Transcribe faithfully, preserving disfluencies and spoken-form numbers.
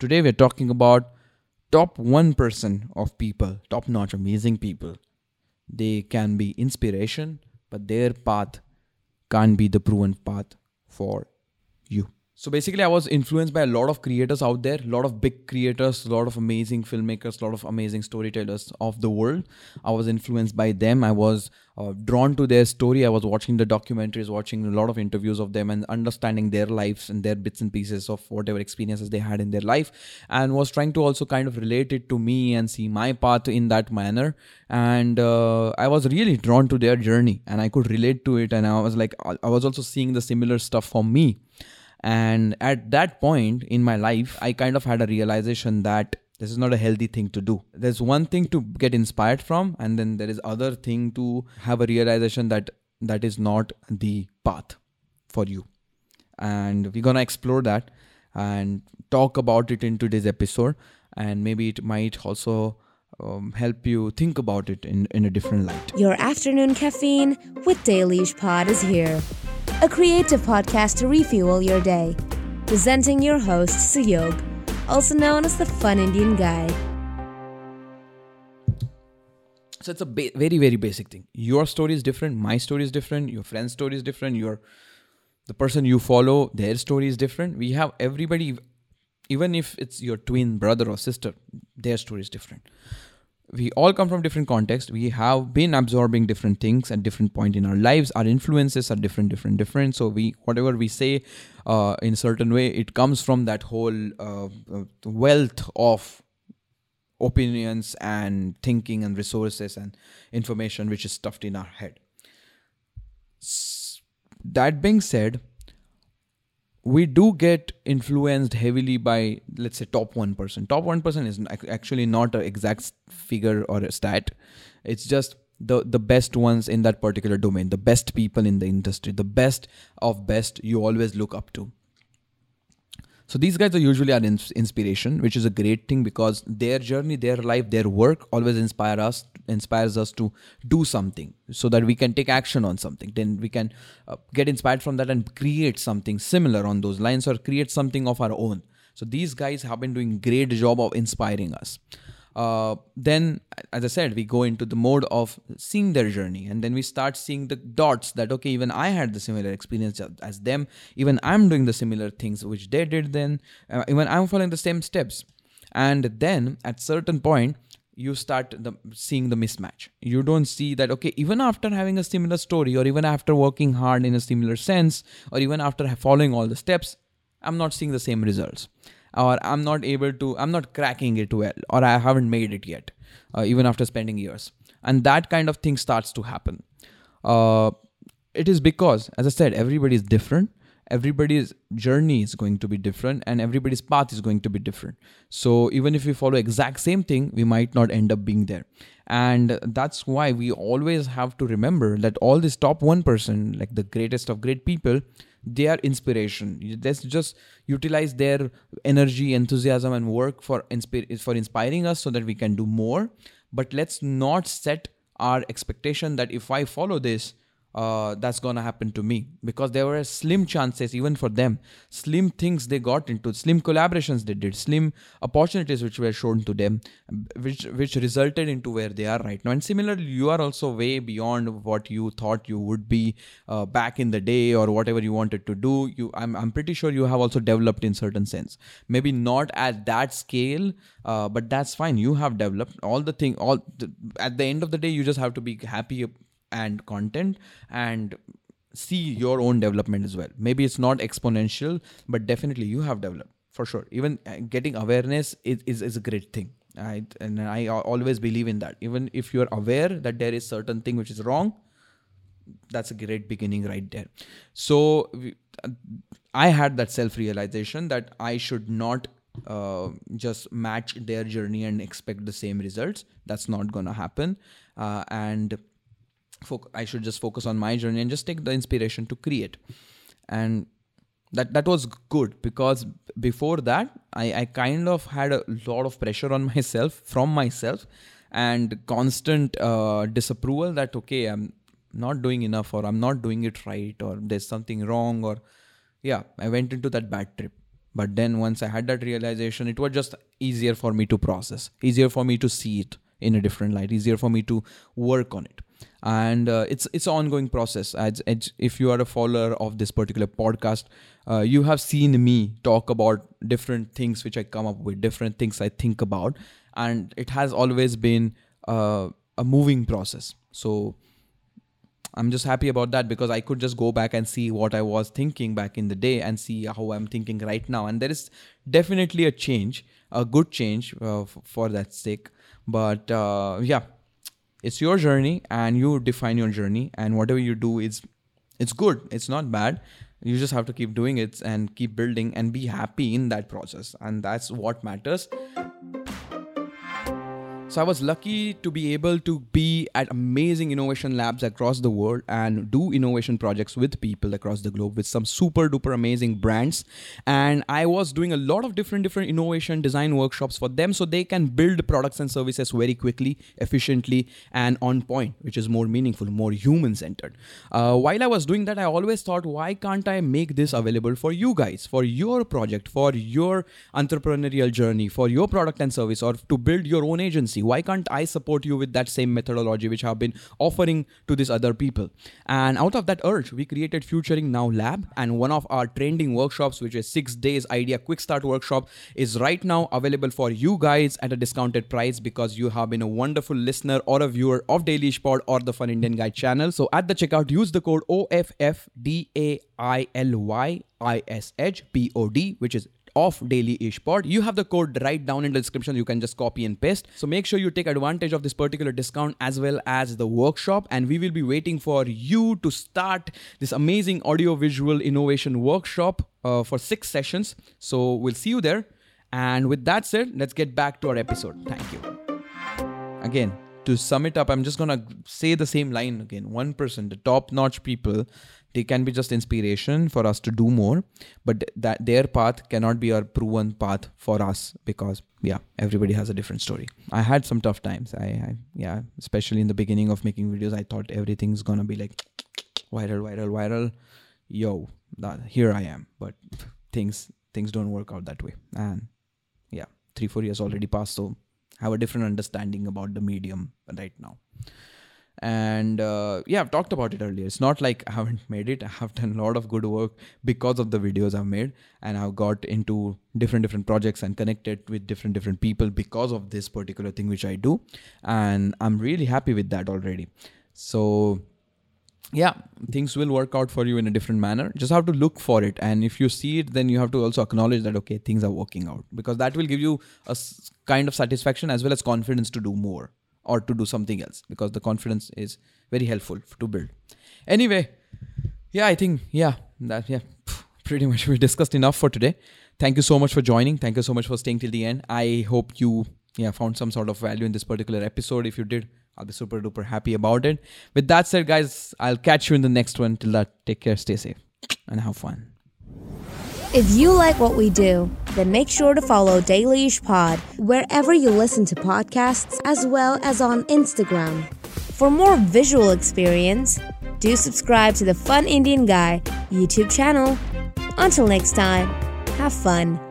Today we're talking about top one percent of people, top-notch, amazing people. They can be inspiration, but their path can't be the proven path for you. So basically, I was influenced by a lot of creators out there, a lot of big creators, a lot of amazing filmmakers, a lot of amazing storytellers of the world. I was influenced by them. I was uh, drawn to their story. I was watching the documentaries, watching a lot of interviews of them and understanding their lives and their bits and pieces of whatever experiences they had in their life, and was trying to also kind of relate it to me and see my path in that manner. And uh, I was really drawn to their journey and I could relate to it. And I was like, I was also seeing the similar stuff for me. And at that point in my life, I kind of had a realization that this is not a healthy thing to do. There's one thing to get inspired from, and then there is other thing to have a realization that that is not the path for you. And we're going to explore that and talk about it in today's episode. And maybe it might also um, help you think about it in, in a different light. Your afternoon caffeine with Dailysh Pod is here. A creative podcast to refuel your day. Presenting your host, Suyog, also known as the Fun Indian Guy. So it's a ba- very, very basic thing. Your story is different. My story is different. Your friend's story is different. Your the person you follow, their story is different. We have everybody, even if it's your twin brother or sister, their story is different. We all come from different contexts. We have been absorbing different things at different point in our lives. Our influences are different, different, different. So we, whatever we say uh, in a certain way, it comes from that whole uh, wealth of opinions and thinking and resources and information which is stuffed in our head. That being said, we do get influenced heavily by, let's say, top one percent. Top one percent is actually not an exact figure or a stat. It's just the, the best ones in that particular domain, the best people in the industry, the best of best you always look up to. So these guys are usually our inspiration, which is a great thing because their journey, their life, their work always inspire us, inspires us to do something so that we can take action on something. Then we can uh, get inspired from that and create something similar on those lines or create something of our own. So these guys have been doing a great job of inspiring us. Uh, then, as I said, we go into the mode of seeing their journey, and then we start seeing the dots that, okay, even I had the similar experience as them, even I'm doing the similar things which they did then, uh, even I'm following the same steps. And then at certain point, you start the, seeing the mismatch. You don't see that, okay, even after having a similar story, or even after working hard in a similar sense, or even after following all the steps, I'm not seeing the same results. Or I'm not able to, I'm not cracking it well, or I haven't made it yet, uh, even after spending years. And that kind of thing starts to happen. Uh, it is because, as I said, everybody is different. Everybody's journey is going to be different, and everybody's path is going to be different. So even if we follow exact same thing, we might not end up being there. And that's why we always have to remember that all this top one percent, like the greatest of great people, they are inspiration. Let's just utilize their energy, enthusiasm, and work for inspi- for inspiring us so that we can do more. But let's not set our expectation that if I follow this, uh, that's going to happen to me. Because there were slim chances, even for them, slim things they got into, slim collaborations they did, slim opportunities which were shown to them, which which resulted into where they are right now. And similarly, you are also way beyond what you thought you would be uh, back in the day, or whatever you wanted to do. You, I'm, I'm pretty sure you have also developed in certain sense. Maybe not at that scale, uh, but that's fine. You have developed all the thing. All the, at the end of the day, you just have to be happy and content and see your own development as well. Maybe it's not exponential, but definitely you have developed for sure. Even getting awareness is, is, is a great thing. I, and I always believe in that. Even if you're aware that there is certain thing which is wrong, that's a great beginning right there. So we, I had that self-realization that I should not uh, just match their journey and expect the same results. That's not going to happen. Uh, and I should just focus on my journey and just take the inspiration to create. And that that was good, because before that, I, I kind of had a lot of pressure on myself, from myself, and constant uh, disapproval that, okay, I'm not doing enough, or I'm not doing it right, or there's something wrong, or yeah, I went into that bad trip. But then once I had that realization, it was just easier for me to process, easier for me to see it in a different light, easier for me to work on it. And uh, it's it's an ongoing process. As, as if you are a follower of this particular podcast, uh, you have seen me talk about different things which I come up with, different things I think about, and it has always been uh, a moving process. So I'm just happy about that, because I could just go back and see what I was thinking back in the day and see how I'm thinking right now. And there is definitely a change, a good change uh, f- for that sake. But uh, yeah, it's your journey and you define your journey, and whatever you do is, it's good. It's not bad. You just have to keep doing it and keep building and be happy in that process. And that's what matters. So I was lucky to be able to be at amazing innovation labs across the world and do innovation projects with people across the globe with some super duper amazing brands. And I was doing a lot of different, different innovation design workshops for them so they can build products and services very quickly, efficiently, and on point, which is more meaningful, more human-centered. Uh, while I was doing that, I always thought, why can't I make this available for you guys, for your project, for your entrepreneurial journey, for your product and service, or to build your own agency? Why can't I support you with that same methodology which I've been offering to these other people? And out of that urge, we created Futuring Now Lab, and one of our trending workshops, which is six days idea quick start workshop, is right now available for you guys at a discounted price because you have been a wonderful listener or a viewer of Dailyish Pod or the Fun Indian Guy channel. So at the checkout, use the code O F F D A I L Y I S H P O D, which is of Dailyish Pod. You have the code right down in the description. You can just copy and paste. So make sure you take advantage of this particular discount as well as the workshop. And we will be waiting for you to start this amazing audio visual innovation workshop uh, for six sessions. So we'll see you there. And with that said, let's get back to our episode. Thank you. Again, to sum it up, I'm just going to say the same line again. one percent, the top-notch people, they can be just inspiration for us to do more, but that their path cannot be our proven path for us because, yeah, everybody has a different story. I had some tough times. I, I yeah, especially in the beginning of making videos, I thought everything's going to be like viral, viral, viral. Yo, that, here I am. But things things don't work out that way. And yeah, three, four years already passed, so I have a different understanding about the medium right now. And uh, yeah, I've talked about it earlier. It's not like I haven't made it. I have done a lot of good work because of the videos I've made, and I've got into different different projects and connected with different different people because of this particular thing which I do, and I'm really happy with that already. So yeah, things will work out for you in a different manner. Just have to look for it, and if you see it, then you have to also acknowledge that okay, things are working out, because that will give you a kind of satisfaction as well as confidence to do more or to do something else, because the confidence is very helpful to build. Anyway, yeah, I think, yeah, that, yeah, pretty much we discussed enough for today. Thank you so much for joining. Thank you so much for staying till the end. I hope you, yeah, found some sort of value in this particular episode. If you did, I'll be super duper happy about it. With that said, guys, I'll catch you in the next one. Till that, take care, stay safe, and have fun. If you like what we do, then make sure to follow Dailyish Pod wherever you listen to podcasts, as well as on Instagram. For more visual experience, do subscribe to the Fun Indian Guy YouTube channel. Until next time, have fun.